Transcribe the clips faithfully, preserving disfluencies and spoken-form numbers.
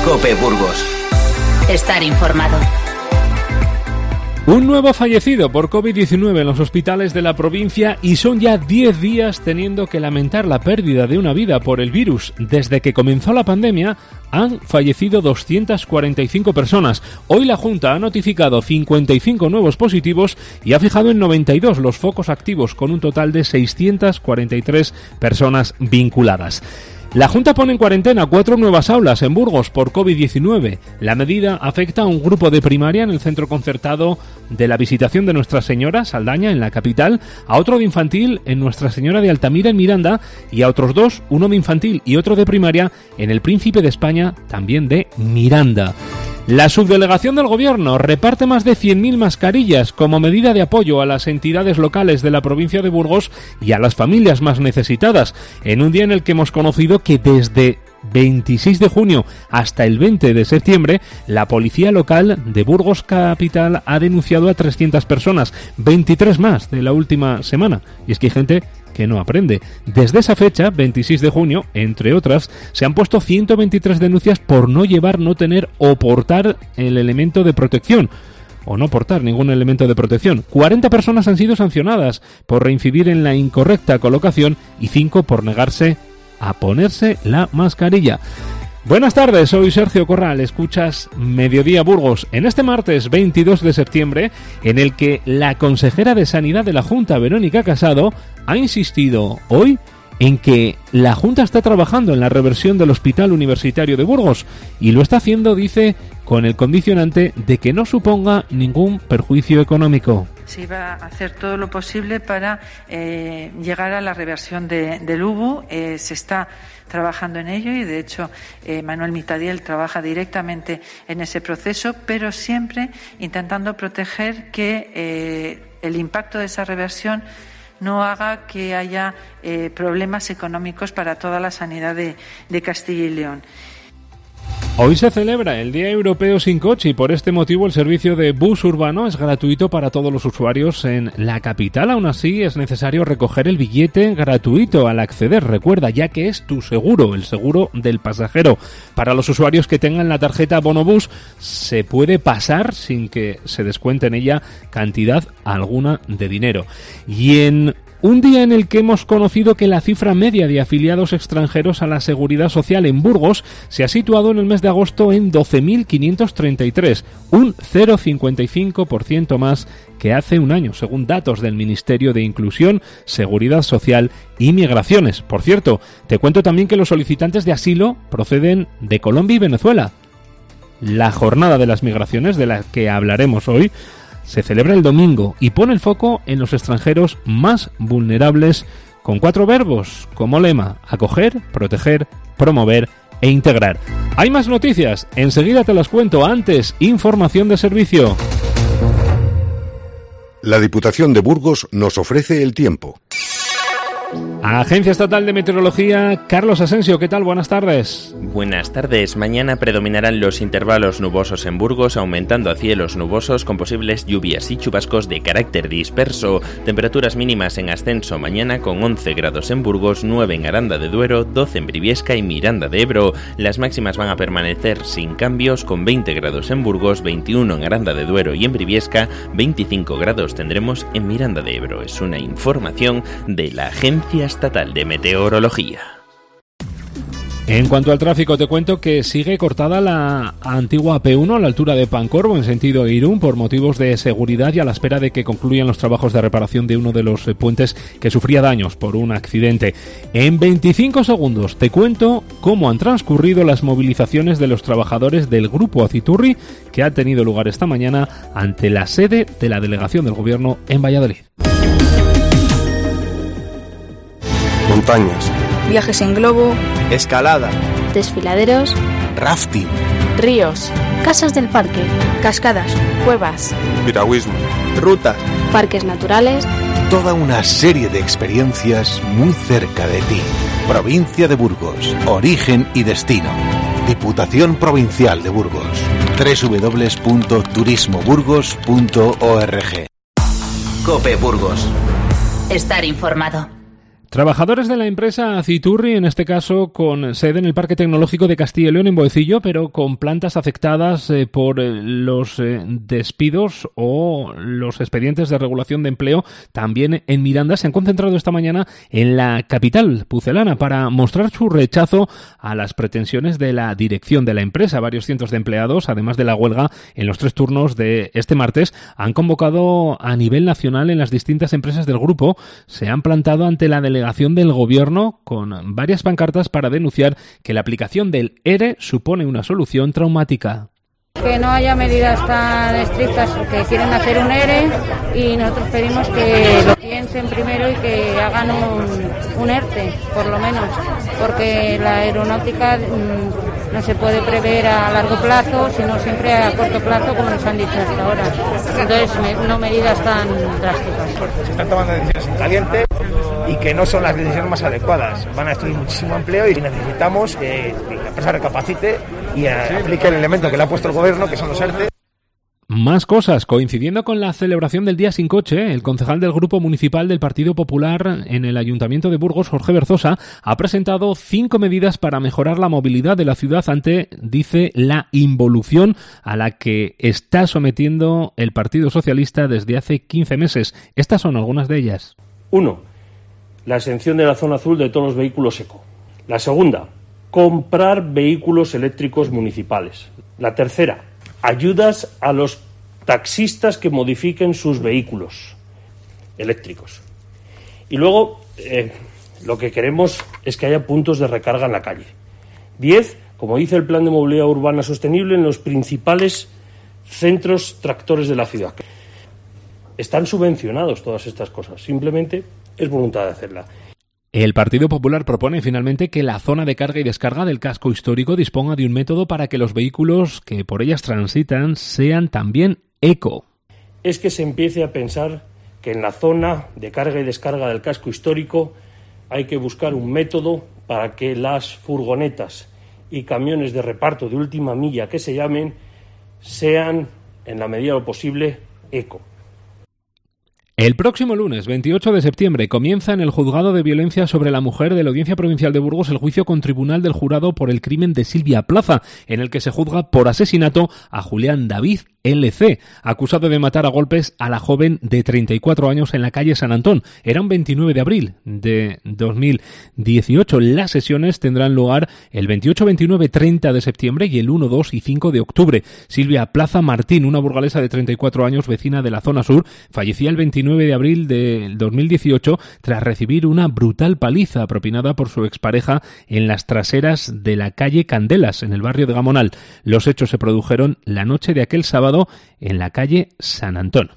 COPE Burgos. Estar informado. Un nuevo fallecido por covid diecinueve en los hospitales de la provincia y son ya diez días teniendo que lamentar la pérdida de una vida por el virus. Desde que comenzó la pandemia han fallecido doscientas cuarenta y cinco personas. Hoy la Junta ha notificado cincuenta y cinco nuevos positivos y ha fijado en noventa y dos los focos activos, con un total de seiscientas cuarenta y tres personas vinculadas. La Junta pone en cuarentena cuatro nuevas aulas en Burgos por covid diecinueve. La medida afecta a un grupo de primaria en el centro concertado de la Visitación de Nuestra Señora, Saldaña, en la capital, a otro de infantil en Nuestra Señora de Altamira, en Miranda, y a otros dos, uno de infantil y otro de primaria, en el Príncipe de España, también de Miranda. La subdelegación del Gobierno reparte más de cien mil mascarillas como medida de apoyo a las entidades locales de la provincia de Burgos y a las familias más necesitadas, en un día en el que hemos conocido que desde veintiséis de junio hasta el veinte de septiembre, la policía local de Burgos Capital ha denunciado a trescientas personas, veintitrés más de la última semana. Y es que hay gente que no aprende. Desde esa fecha, veintiséis de junio, entre otras, se han puesto ciento veintitrés denuncias por no llevar, no tener o portar el elemento de protección, o no portar ningún elemento de protección. cuarenta personas han sido sancionadas por reincidir en la incorrecta colocación y cinco por negarse a ponerse la mascarilla. Buenas tardes, soy Sergio Corral, escuchas Mediodía Burgos, en este martes veintidós de septiembre, en el que la consejera de Sanidad de la Junta, Verónica Casado, ha insistido hoy en que la Junta está trabajando en la reversión del Hospital Universitario de Burgos y lo está haciendo, dice, con el condicionante de que no suponga ningún perjuicio económico. Se iba a hacer todo lo posible para eh, llegar a la reversión de, del U B U. Eh, se está trabajando en ello y, de hecho, eh, Manuel Mitadiel trabaja directamente en ese proceso, pero siempre intentando proteger que eh, el impacto de esa reversión no haga que haya eh, problemas económicos para toda la sanidad de, de Castilla y León. Hoy se celebra el Día Europeo sin Coche y por este motivo el servicio de bus urbano es gratuito para todos los usuarios en la capital. Aún así es necesario recoger el billete gratuito al acceder. Recuerda, ya que es tu seguro, el seguro del pasajero. Para los usuarios que tengan la tarjeta Bonobús se puede pasar sin que se descuente en ella cantidad alguna de dinero. Y en un día en el que hemos conocido que la cifra media de afiliados extranjeros a la Seguridad Social en Burgos se ha situado en el mes de agosto en doce mil quinientos treinta y tres, un cero coma cincuenta y cinco por ciento más que hace un año, según datos del Ministerio de Inclusión, Seguridad Social y Migraciones. Por cierto, te cuento también que los solicitantes de asilo proceden de Colombia y Venezuela. La jornada de las migraciones, de la que hablaremos hoy, se celebra el domingo y pone el foco en los extranjeros más vulnerables con cuatro verbos como lema: acoger, proteger, promover e integrar. Hay más noticias, enseguida te las cuento. Antes, información de servicio. La Diputación de Burgos nos ofrece el tiempo. Agencia Estatal de Meteorología, Carlos Asensio, ¿qué tal? Buenas tardes. Buenas tardes. Mañana predominarán los intervalos nubosos en Burgos, aumentando a cielos nubosos con posibles lluvias y chubascos de carácter disperso. Temperaturas mínimas en ascenso mañana con once grados en Burgos, nueve en Aranda de Duero, doce en Briviesca y Miranda de Ebro. Las máximas van a permanecer sin cambios con veinte grados en Burgos, veintiuno en Aranda de Duero y en Briviesca, veinticinco grados tendremos en Miranda de Ebro. Es una información de la Agencia Estatal de Meteorología. En cuanto al tráfico, te cuento que sigue cortada la antigua P uno a la altura de Pancorbo en sentido Irún por motivos de seguridad y a la espera de que concluyan los trabajos de reparación de uno de los puentes que sufría daños por un accidente. En veinticinco segundos te cuento cómo han transcurrido las movilizaciones de los trabajadores del Grupo Aciturri que ha tenido lugar esta mañana ante la sede de la delegación del Gobierno en Valladolid. Montañas, viajes en globo, escalada, desfiladeros, rafting, ríos, casas del parque, cascadas, cuevas, piragüismo, rutas, parques naturales, toda una serie de experiencias muy cerca de ti. Provincia de Burgos, origen y destino. Diputación Provincial de Burgos. doble u doble u doble u punto turismo burgos punto org. COPE Burgos. Estar informado. Trabajadores de la empresa Aciturri, en este caso con sede en el Parque Tecnológico de Castilla y León en Boecillo, pero con plantas afectadas eh, por eh, los eh, despidos o los expedientes de regulación de empleo, también en Miranda, se han concentrado esta mañana en la capital pucelana para mostrar su rechazo a las pretensiones de la dirección de la empresa. Varios cientos de empleados, además de la huelga en los tres turnos de este martes, han convocado a nivel nacional en las distintas empresas del grupo. Se han plantado ante la delegación delegación del Gobierno con varias pancartas para denunciar que la aplicación del E R E supone una solución traumática. Que no haya medidas tan estrictas porque quieren hacer un E R E y nosotros pedimos que lo piensen primero y que hagan un, un E R T E, por lo menos, porque la aeronáutica mmm, no se puede prever a largo plazo, sino siempre a corto plazo, como nos han dicho hasta ahora. Entonces, me, no medidas tan drásticas. Se están tomando decisiones en caliente y que no son las decisiones más adecuadas. Van a destruir muchísimo empleo y necesitamos que la empresa recapacite y aplique el elemento que le ha puesto el Gobierno, que son los E R T E. Más cosas. Coincidiendo con la celebración del Día Sin Coche, el concejal del Grupo Municipal del Partido Popular en el Ayuntamiento de Burgos, Jorge Berzosa, ha presentado cinco medidas para mejorar la movilidad de la ciudad ante, dice, la involución a la que está sometiendo el Partido Socialista desde hace quince meses. Estas son algunas de ellas. Uno, la exención de la zona azul de todos los vehículos eco. La segunda, comprar vehículos eléctricos municipales. La tercera, ayudas a los taxistas que modifiquen sus vehículos eléctricos. Y luego, eh, lo que queremos es que haya puntos de recarga en la calle. Diez, como dice el Plan de Movilidad Urbana Sostenible, en los principales centros tractores de la ciudad. Están subvencionados todas estas cosas, simplemente es voluntad de hacerla. El Partido Popular propone finalmente que la zona de carga y descarga del casco histórico disponga de un método para que los vehículos que por ellas transitan sean también eco. Es que se empiece a pensar que en la zona de carga y descarga del casco histórico hay que buscar un método para que las furgonetas y camiones de reparto de última milla que se llamen sean, en la medida de lo posible, eco. El próximo lunes, veintiocho de septiembre, comienza en el Juzgado de Violencia sobre la Mujer de la Audiencia Provincial de Burgos el juicio con tribunal del jurado por el crimen de Silvia Plaza, en el que se juzga por asesinato a Julián David L C, acusado de matar a golpes a la joven de treinta y cuatro años en la calle San Antón. Era un veintinueve de abril de dos mil dieciocho. Las sesiones tendrán lugar el veintiocho, veintinueve, treinta de septiembre y el uno, dos y cinco de octubre. Silvia Plaza Martín, una burgalesa de treinta y cuatro años, vecina de la zona sur, fallecía el veintinueve de abril de dos mil dieciocho tras recibir una brutal paliza propinada por su expareja en las traseras de la calle Candelas, en el barrio de Gamonal. Los hechos se produjeron la noche de aquel sábado en la calle San Antón.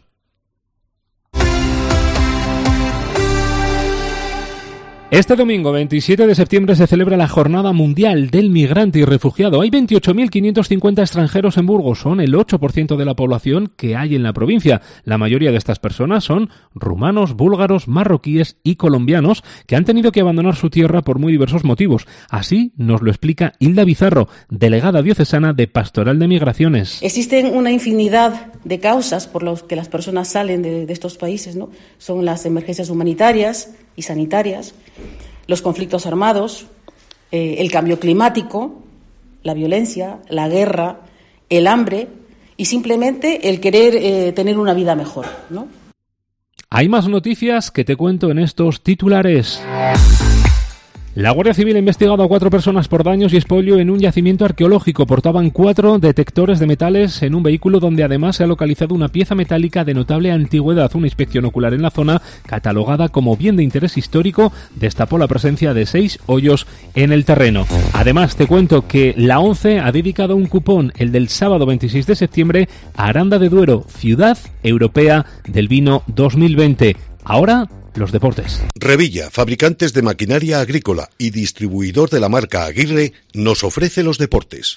Este domingo, veintisiete de septiembre, se celebra la Jornada Mundial del Migrante y Refugiado. Hay veintiocho mil quinientos cincuenta extranjeros en Burgos, son el ocho por ciento de la población que hay en la provincia. La mayoría de estas personas son rumanos, búlgaros, marroquíes y colombianos que han tenido que abandonar su tierra por muy diversos motivos. Así nos lo explica Hilda Bizarro, delegada diocesana de Pastoral de Migraciones. Existen una infinidad de causas por las que las personas salen de, de estos países, ¿no? Son las emergencias humanitarias y sanitarias, los conflictos armados, eh, el cambio climático, la violencia, la guerra, el hambre y simplemente el querer eh, tener una vida mejor, ¿no? Hay más noticias que te cuento en estos titulares. La Guardia Civil ha investigado a cuatro personas por daños y expolio en un yacimiento arqueológico. Portaban cuatro detectores de metales en un vehículo donde además se ha localizado una pieza metálica de notable antigüedad. Una inspección ocular en la zona, catalogada como bien de interés histórico, destapó la presencia de seis hoyos en el terreno. Además, te cuento que la ONCE ha dedicado un cupón, el del sábado veintiséis de septiembre, a Aranda de Duero, Ciudad Europea del Vino dos mil veinte. Ahora, los deportes. Revilla, fabricantes de maquinaria agrícola y distribuidor de la marca Aguirre, nos ofrece los deportes.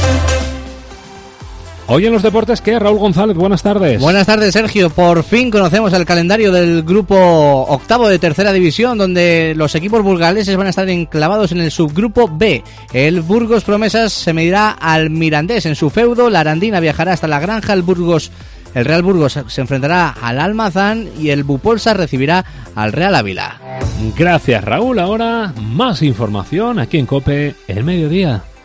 Hoy en los deportes, ¿qué? Raúl González, buenas tardes. Buenas tardes, Sergio. Por fin conocemos el calendario del grupo octavo de tercera división, donde los equipos burgaleses van a estar enclavados en el subgrupo B. El Burgos Promesas se medirá al Mirandés en su feudo, la Arandina viajará hasta la Granja, el Burgos el Real Burgos se enfrentará al Almazán y el Bupolsa recibirá al Real Ávila. Gracias, Raúl. Ahora más información aquí en COPE, el mediodía.